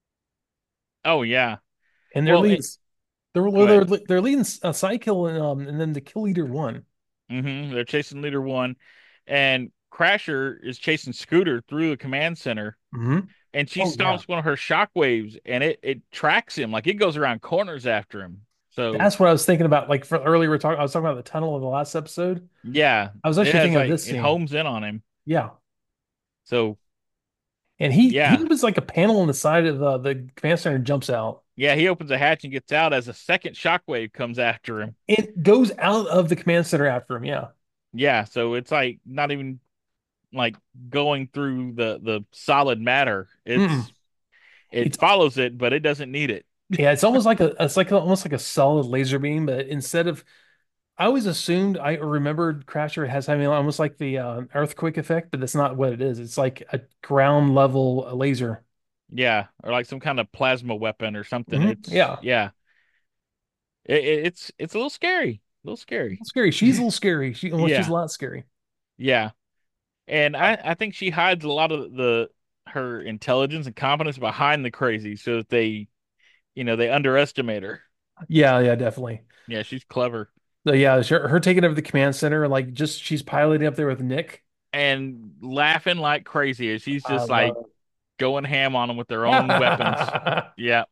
Oh yeah. and they're Well, leading. it, They're go well, they're ahead. they're leading uh, Psykill and um and then the Kill Leader one. Hmm. They're chasing leader one, and Crasher is chasing Scooter through the command center, Hmm. and she Oh yeah, stomps one of her shockwaves, and it it tracks him like it goes around corners after him. So that's what I was thinking about. Like for earlier, we are talking. I was talking about the tunnel in the last episode. yeah, I was it actually has thinking of like this it scene. homes in on him. Yeah, So and he he yeah, was like a panel on the side of the the command center and jumps out. yeah, he opens a hatch and gets out as a second shockwave comes after him. It goes out of the command center after him. Yeah. Yeah, so it's like not even like going through the the solid matter. Mm-mm. It's it It's follows it, but it doesn't need it. yeah, it's almost like a it's like almost like a solid laser beam, but instead of I always assumed I remembered Crasher has having almost like the uh, earthquake effect, but that's not what it is. It's like a ground level laser. Yeah, or like some kind of plasma weapon or something. Hmm. It's Yeah, yeah, it, it- it's it's a little scary, a little scary. scary. She's a little scary. She well, she's a Yeah, lot scary. yeah, and I I think she hides a lot of the her intelligence and competence behind the crazy, so that they you know they underestimate her. Yeah, yeah, definitely. Yeah, she's clever So yeah, her, her taking over the command center, like just she's piloting up there with Nick. and laughing like crazy as she's I just love like going ham on them with their own weapons. it. Yeah.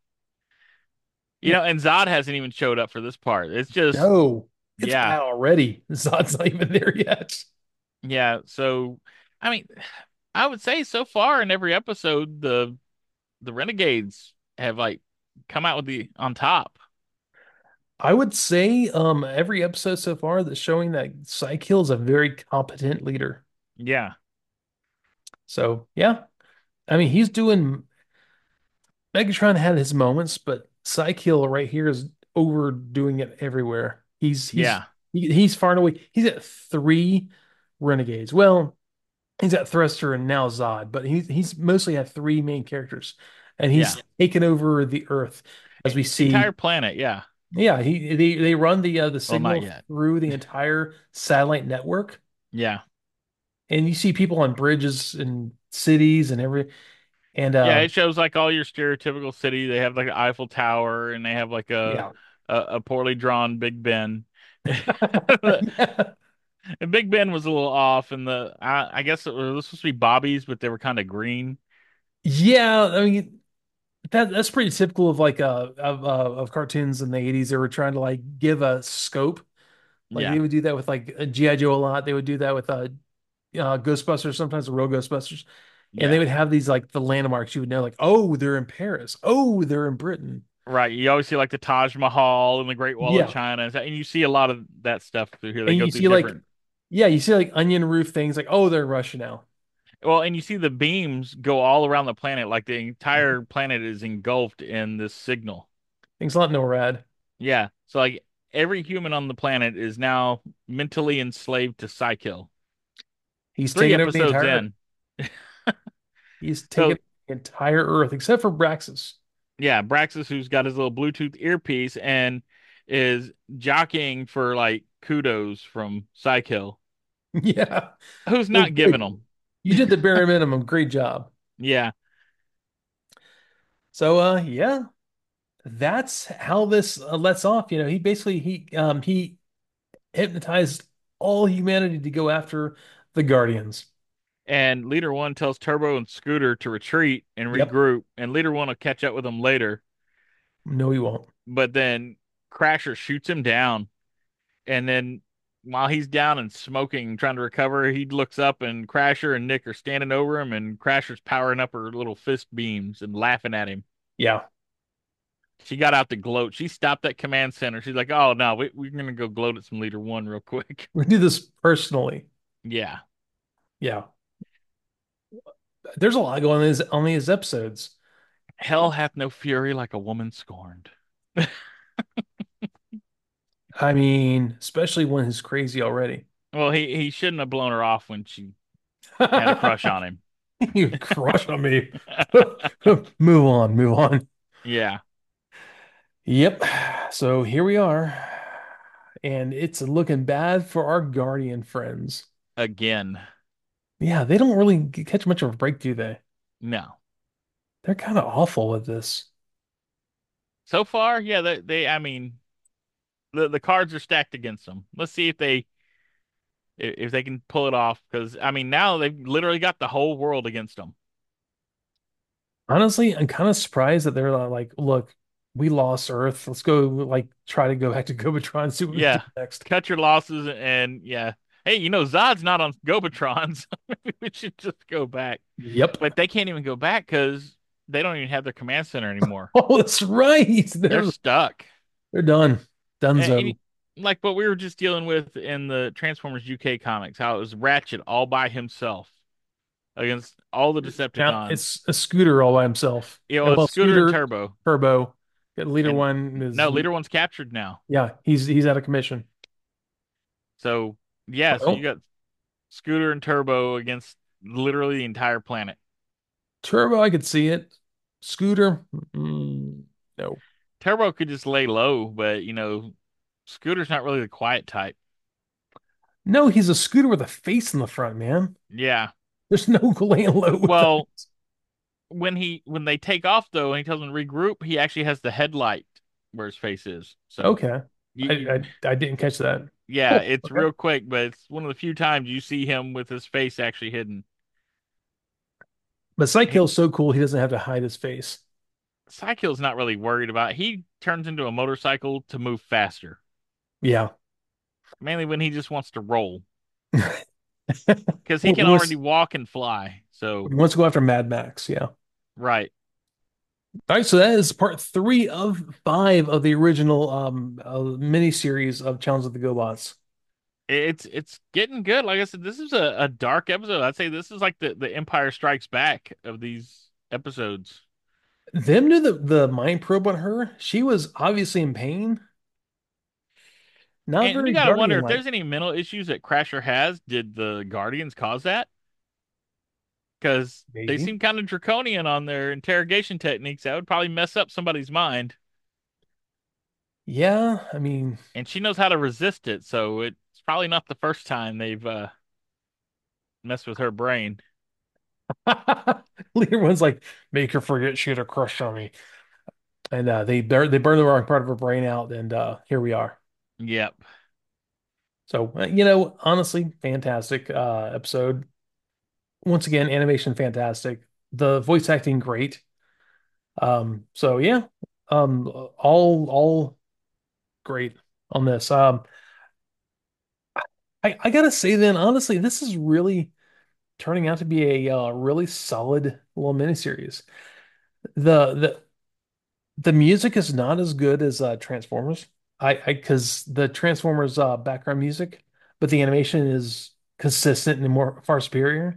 You Yeah, know, and Zod hasn't even showed up for this part. It's just, no, it's yeah, bad already. Zod's not even there yet. yeah. So, I mean, I would say so far in every episode, the the Renegades have like come out with the on top. I would say um every episode so far that's showing that Psykill is a very competent leader. Yeah, So yeah, I mean he's doing Megatron had his moments, but Psykill right here is overdoing it everywhere. He's he's yeah, he, he's far and away. He's at three Renegades. Well, he's got Thruster and now Zod, but he's he's mostly had three main characters, and yeah. he's taken over the Earth as we Entire see. planet. Yeah. Yeah, he they they run the uh, the Well, not signal yet. through the entire satellite network, Yeah, and you see people on bridges and cities and every and yeah. uh It shows like all your stereotypical city. They have like an Eiffel Tower, and they have like a yeah. a, a poorly drawn Big Ben. And Big Ben was a little off, and the I, I guess it was supposed to be bobbies, but they were kind of green. Yeah, I mean that that's pretty typical of like uh of uh, of cartoons in the eighties. They were trying to like give a scope. Like Yeah, they would do that with like G I. Joe a lot. They would do that with uh, uh Ghostbusters, sometimes the real Ghostbusters. And they yeah, would have these like the landmarks you would know, like, oh, they're in Paris. Oh, they're in Britain. right. You always see like the Taj Mahal and the Great Wall of Yeah. China, and you see a lot of that stuff through here. They And go you through see like different. yeah, you see like onion roof things like, oh, they're in Russia now. Well, and you see the beams go all around the planet, like the Mhm. entire planet is engulfed in this signal. Things a lot NORAD. Yeah. So like every human on the planet is now mentally enslaved to Psykill. He's Three taken over the episodes entire in. he's taken So the entire Earth except for Braxis. yeah, Braxis, who's got his little Bluetooth earpiece and is jockeying for like kudos from Psykill, Yeah. who's Well, not giving good. them. You did the bare minimum. Great job. Yeah. So uh yeah, that's how this uh, lets off. You know, he basically he um he hypnotized all humanity to go after the Guardians. And Leader One tells Turbo and Scooter to retreat and Yep. regroup, and Leader One will catch up with them later. No, he won't. But then Crasher shoots him down, and then while he's down and smoking, trying to recover, he looks up and Crasher and Nick are standing over him, and Crasher's powering up her little fist beams and laughing at him. Yeah. She got out to gloat. She stopped at command center. She's like, "Oh no, we, we're gonna go gloat at some Leader One real quick." We do this personally. Yeah, Yeah. There's a lot going on in these, on these episodes. hell hath no fury like a woman scorned. I mean, especially when he's crazy already. Well, he he shouldn't have blown her off when she had a crush on him. You crush on me. Move on, move on. Yeah, Yep. So here we are. And it's looking bad for our Guardian friends. again. Yeah, they don't really g- catch much of a break, do they? No. They're kind of awful with this. So far, yeah, they, they I mean, the the cards are stacked against them. Let's see if they if they can pull it off because I mean, now they've literally got the whole world against them. Honestly, I'm kind of surprised that they're like, look, we lost Earth. Let's go like try to go back to Gobatron and see what we can do Yeah. next. Cut your losses and yeah. Hey, you know, Zod's not on Gobatron, so maybe we should just go back. Yep. But they can't even go back because they don't even have their command center anymore. Oh, that's right. They're They're stuck. they're done. And, and Dunzo. like what we were just dealing with in the Transformers U K comics, how it was Ratchet all by himself against all the Now Decepticons. it's a Scooter all by himself. You know, And it's well, Scooter and Scooter, Turbo. Turbo, got leader And one is no, Leader One's captured now. yeah, he's he's out of commission. So yeah, so you Well, got Scooter and Turbo against literally the entire planet. Turbo, I could see it. Scooter, mm, no. Turbo could just lay low, but you know, Scooter's not really the quiet type. No, he's a scooter with a face in the front, man. Yeah. There's no laying low with that. Well, when he when they take off though, and he tells them to regroup, he actually has the headlight where his face is. So Okay. you, I, you I I didn't catch that. yeah, Cool. it's Okay. real quick, but it's one of the few times you see him with his face actually hidden. But He, Psykill's so cool he doesn't have to hide his face. Psykill's not really worried about it. He turns into a motorcycle to move faster, Yeah. mainly when he just wants to roll because he Well, can he already wants walk and fly. he So wants to go after Mad Max. Yeah. right, All right, so that is part three of five of the original um uh, miniseries of Challenge of the GoBots. it's it's getting good. Like I said, this is a, a dark episode. I'd say this is like the the Empire Strikes Back of these episodes. Them do the the mind probe on her. She was obviously in pain. Not And you very got to wonder if Guardian-like. there's any mental issues that Crasher has. Did the Guardians cause that? Because they Maybe. seem kind of draconian on their interrogation techniques. That would probably mess up somebody's mind. Yeah, I mean, And she knows how to resist it, so it's probably not the first time they've uh, messed with her brain. Leader One's like, make her forget she had a crush on me. And uh, they burn they burn the wrong part of her brain out, and uh, here we are. Yep. So, uh, you know, honestly, fantastic uh, episode. Once again, animation fantastic. The voice acting great. Um, so yeah, um, all all great on this. Um, I I gotta say then, honestly, this is really turning out to be a uh, really solid little miniseries. The the the music is not as good as uh, Transformers. I I because the Transformers uh, background music, but the animation is consistent and more far superior.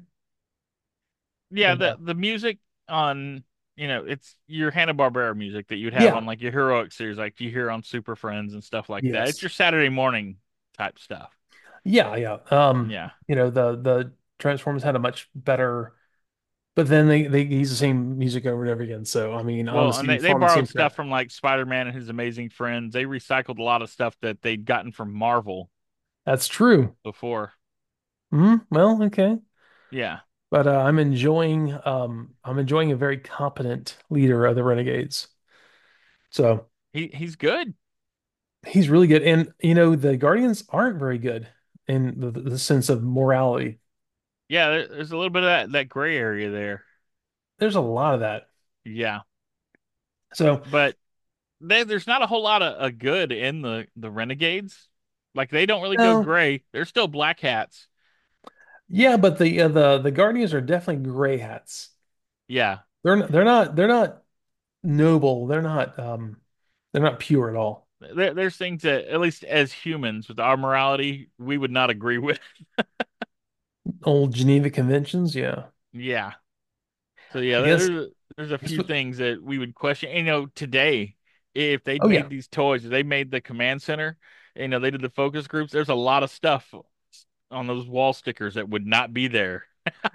Yeah, And uh, the the music on, you know, it's your Hanna-Barbera music that you'd have yeah, on like your heroic series, like you hear on Super Friends and stuff like that. It's yes, your Saturday morning type stuff. yeah, yeah. Um, Yeah. you know the the Transformers had a much better, but then they they use the same music over and over again. So I mean, Well, and honestly, they, you're they following the same borrowed stuff track. from like Spider-Man and his Amazing Friends. They recycled a lot of stuff that they'd gotten from Marvel That's true. before. Hmm. Well, okay. Yeah. But uh, I'm enjoying um I'm enjoying a very competent leader of the Renegades. So He he's good. he's really good. And you know, the Guardians aren't very good in the, the sense of morality. Yeah, there, there's a little bit of that that gray area there. There's a lot of that. Yeah. So But there, there's not a whole lot of, of good in the the Renegades. Like they don't really go no, gray. They're still black hats. yeah, but the uh, the the Guardians are definitely gray hats. Yeah. They're not, they're not they're not noble. They're not um they're not pure at all. There, there's things that, at least as humans, with our morality, we would not agree with. Old Geneva Conventions, yeah. Yeah. So yeah, I guess there's there's a that's few what. things that we would question. You know, today, if they'd Oh yeah. made these toys, if they made the command center, you know, they did the focus groups. There's a lot of stuff on those wall stickers that would not be there,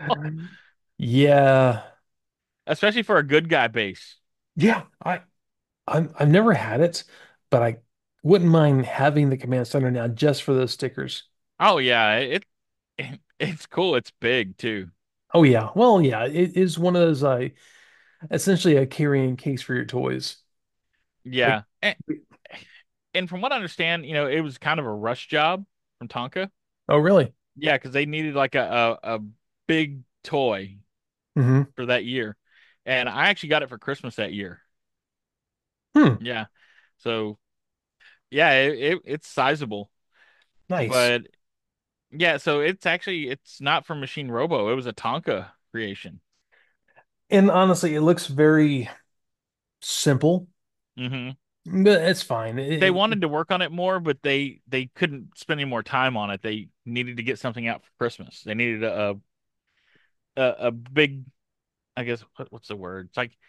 Yeah. especially for a good guy base. Yeah. I I'm, I've never had it, but I wouldn't mind having the command center now just for those stickers. Oh yeah, it, it it's cool. It's big too. Oh yeah. Well, yeah, it is one of those uh essentially a carrying case for your toys. Like Yeah, and, and from what I understand, you know, it was kind of a rush job from Tonka. oh really? Yeah, because they needed like a, a a big toy Hmm. for that year, and I actually got it for Christmas that year. Hmm. Yeah, so yeah, it, it it's sizable, Nice. but yeah, so it's actually it's not from Machine Robo. It was a Tonka creation. And honestly, it looks very simple, Hmm but it's fine. They It, it- wanted to work on it more, but they they couldn't spend any more time on it. They needed to get something out for Christmas. They needed a a, a big, I guess, what, what's the word? It's like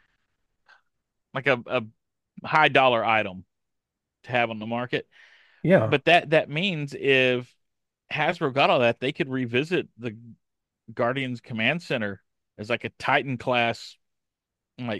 like a, a high dollar item to have on the market. yeah. But that that means if Hasbro got all that, they could revisit the Guardians Command Center as like a Titan class like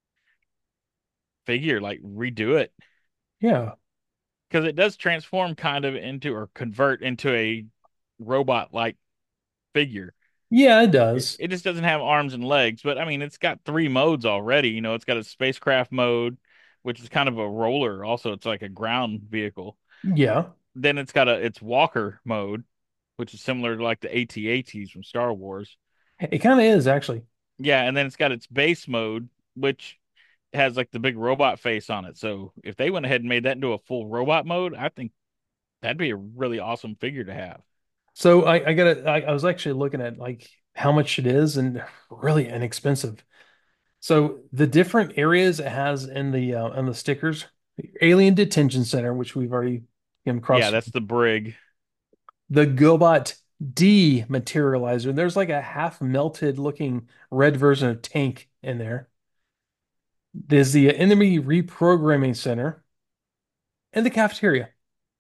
figure, like redo it Yeah. because it does transform kind of into or convert into a robot like figure. Yeah, it It, does. it just doesn't have arms and legs, but I mean, it's got three modes already. You know, it's got a spacecraft mode, which is kind of a roller. Also, it's like a ground vehicle. Yeah. Then it's got a its walker mode, which is similar to like the AT-ATs from Star Wars. It kind of is actually. Yeah, and then it's got its base mode, which has like the big robot face on it. So if they went ahead and made that into a full robot mode, I think that'd be a really awesome figure to have. So I, I gotta I, I was actually looking at like how much it is and really inexpensive. So the different areas it has in the uh, on the stickers, Alien Detention Center, which we've already came Yeah, across, that's the brig. the GoBot Dematerializer. There's like a half melted looking red version of Tank in there. There's the Enemy Reprogramming Center and the cafeteria.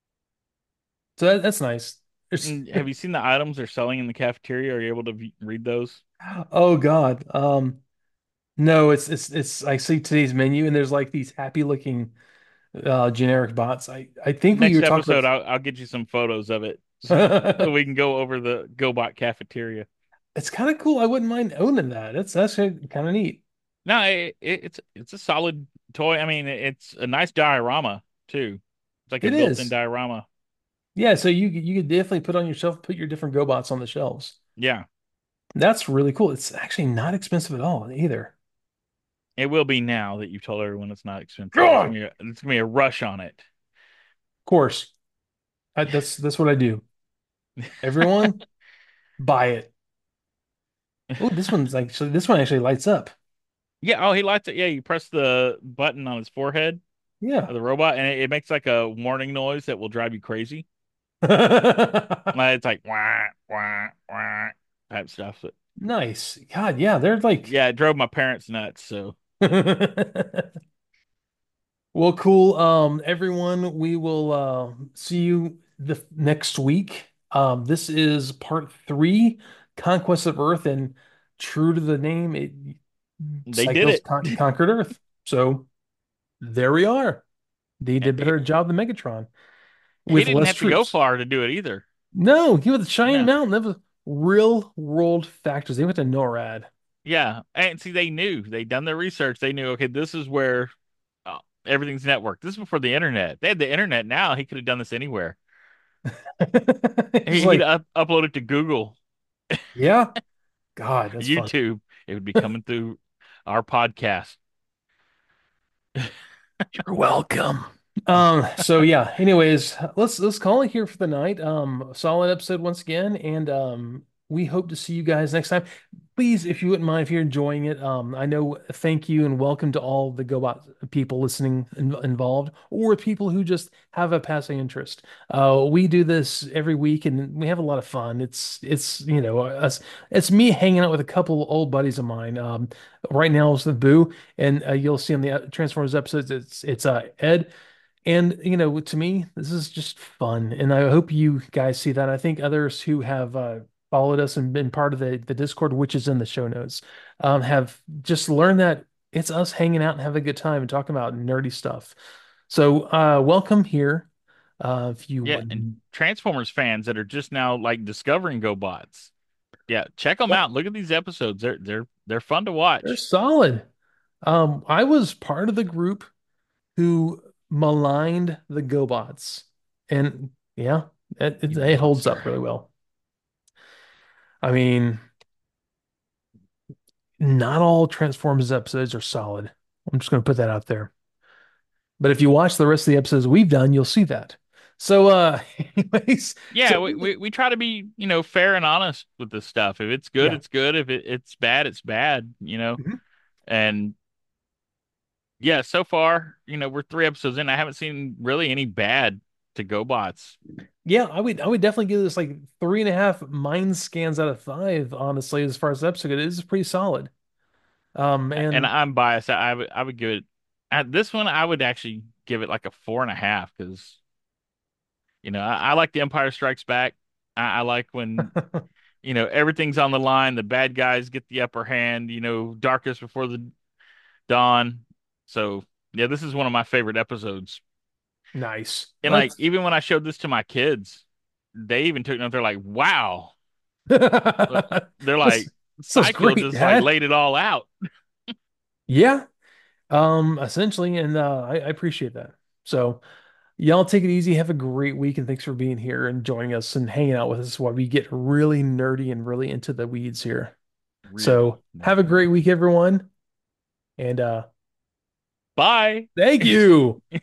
So that, that's nice. There's, And have you seen the items they're selling in the cafeteria? Are you able to v read those? oh God. Um, no, it's it's it's I see today's menu and there's like these happy looking uh generic bots. I I think we Next were talking episode, I'll I'll get you some photos of it so, so about we can go over the GoBot cafeteria. it's kind of cool. I wouldn't mind owning that. It's that's kind of neat. No, it, it, it's it's a solid toy. I mean, it's a nice diorama too. It's like a It built-in is. diorama. Yeah, so you could- you could definitely put on your shelf, put your different GoBots on the shelves. Yeah, That's really cool. It's actually not expensive at all either. it will be now that you've told everyone it's not expensive. It's Of gonna be a, it's gonna be a rush on it. course. I, that's that's what I do. Everyone, buy it. Oh, this one's actually this one actually lights up. Yeah. Oh, he likes it. Yeah, you press the button on his forehead Yeah. of the robot, and it, it makes like a warning noise that will drive you crazy. Like, it's like wah wah wah type stuff. But Nice. God, yeah, they're like yeah, it drove my parents nuts. So well, cool. Um, everyone, we will uh see you the next week. Um, this is part three, Conquest of Earth, and true to the name, it they did Psycho's it. con conquered Earth. So there we are. They did a He, better job than Megatron he with didn't less have to go troops. far to do it either. No, he was Cheyenne No. Mountain. That was real world factors. They went to NORAD. Yeah, and see, they knew they'd done their research. They knew, okay, this is where uh, everything's networked. This is before the internet. They had the internet now. He could have done this anywhere. It's He, he'd like, up, upload it to Google, yeah, God, that's funny. YouTube. It would be coming through our podcast. You're welcome. Um, so yeah, anyways, let's let's call it here for the night. Um, solid episode once again, and um we hope to see you guys next time. Please, if you wouldn't mind, if you're enjoying it, um, I know thank you and welcome to all the GoBot people listening in, involved, or people who just have a passing interest. Uh, we do this every week and we have a lot of fun. It's it's you know us it's me hanging out with a couple old buddies of mine. Um, right now it's the Boo, and uh, you'll see on the uh, Transformers episodes, it's it's uh Ed. And you know, to me, this is just fun, and I hope you guys see that. I think others who have uh, followed us and been part of the the Discord, which is in the show notes, um, have just learned that it's us hanging out and having a good time and talking about nerdy stuff. So, uh, welcome here. Uh, if you Yeah, and would, Transformers fans that are just now like discovering GoBots. Yeah, check them yeah, out. Look at these episodes. They're they're they're fun to they're watch. solid. Um, I was part of the group who maligned the GoBots, and yeah, it, it, You it holds monster. up really well. I mean. Not all Transformers episodes are solid. I'm just going to put that out there. But if you watch the rest of the episodes we've done, you'll see that. So, uh, anyways, so Yeah, we, we we try to be, you know, fair and honest with this stuff. If it's good, yeah. it's good. If it, it's bad, it's bad, you know. Mhm. And yeah, so far, you know, we're three episodes in. I haven't seen really any bad to GoBots. Yeah, I would, I would definitely give this like three and a half mind scans out of five, honestly, as far as the episode goes. It is pretty solid. Um, And and I'm biased. I would I would give it at this one. I would actually give it like a four and a half because you know I, I like The Empire Strikes Back. I, I like when you know everything's on the line. The bad guys get the upper hand. You know, darkest before the dawn. So yeah, this is one of my favorite episodes. nice. And like That's even when I showed this to my kids, they even took note. They're like, "Wow!" Uh, They're that's like, that's "Psycho great, just like Dad. laid it all out." Yeah. Um, essentially, and uh, I, I appreciate that. So. Y'all take it easy. Have a great week, and thanks for being here and joining us and hanging out with us while we get really nerdy and really into the weeds here. Really So have a nerdy. great week, everyone. And uh Bye. thank you.